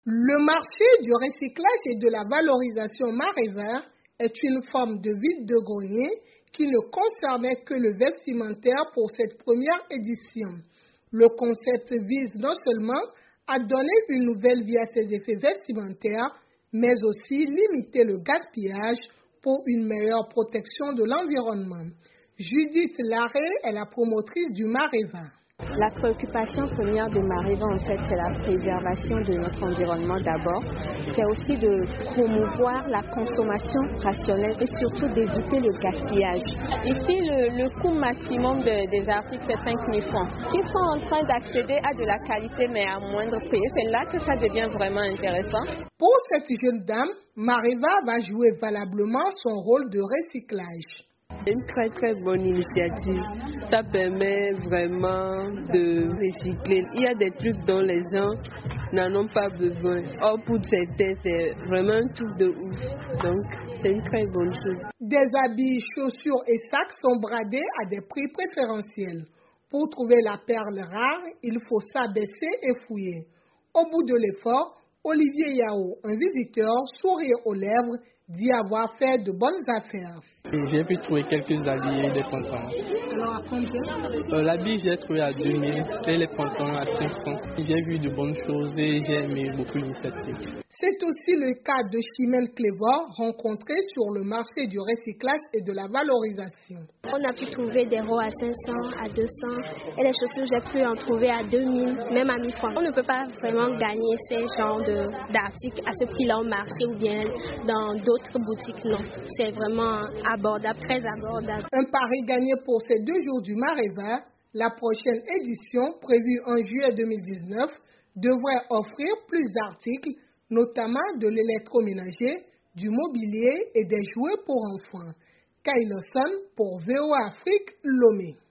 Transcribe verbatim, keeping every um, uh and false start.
Le marché du recyclage et de la valorisation Maréva est une forme de vide-grenier qui ne concernait que le vestimentaire pour cette première édition. Le concept vise non seulement à donner une nouvelle vie à ses effets vestimentaires, mais aussi limiter le gaspillage pour une meilleure protection de l'environnement. Judith Larrey est la promotrice du Maréva. La préoccupation première de Maréva, en fait, c'est la préservation de notre environnement d'abord. C'est aussi de promouvoir la consommation rationnelle et surtout d'éviter le gaspillage. Ici, le, le coût maximum de, des articles, c'est cinq mille francs. Ils sont en train d'accéder à de la qualité, mais à moindre prix. C'est là que ça devient vraiment intéressant. Pour cette jeune dame, Maréva va jouer valablement son rôle de recyclage. C'est une très très bonne initiative. Ça permet vraiment de recycler. Il y a des trucs dont les gens n'en ont pas besoin. Or pour certains, c'est vraiment un truc de ouf. Donc c'est une très bonne chose. Des habits, chaussures et sacs sont bradés à des prix préférentiels. Pour trouver la perle rare, il faut s'abaisser et fouiller. Au bout de l'effort, Olivier Yao, un visiteur, sourire aux lèvres, dit avoir fait de bonnes affaires. J'ai pu trouver quelques habits et des pantalons. Alors à combien? euh, L'habit, j'ai trouvé à deux mille et les pantalons à cinq cents. J'ai vu de bonnes choses et j'ai aimé beaucoup l'initiative. C'est aussi le cas de Chimène Clévor, rencontré sur le marché du recyclage et de la valorisation. On a pu trouver des robes à cinq cents, à deux cents et les chaussures, j'ai pu en trouver à deux mille, même à mille francs. On ne peut pas vraiment gagner ces genres d'articles à ce prix-là au marché ou bien dans d'autres boutiques, non. C'est vraiment abordable, très abordable. Un pari gagné pour ces deux jours du Maréva. La prochaine édition, prévue en juillet deux mille dix-neuf, devrait offrir plus d'articles, notamment de l'électroménager, du mobilier et des jouets pour enfants. Kyle Lawson pour V O A Afrique, Lomé.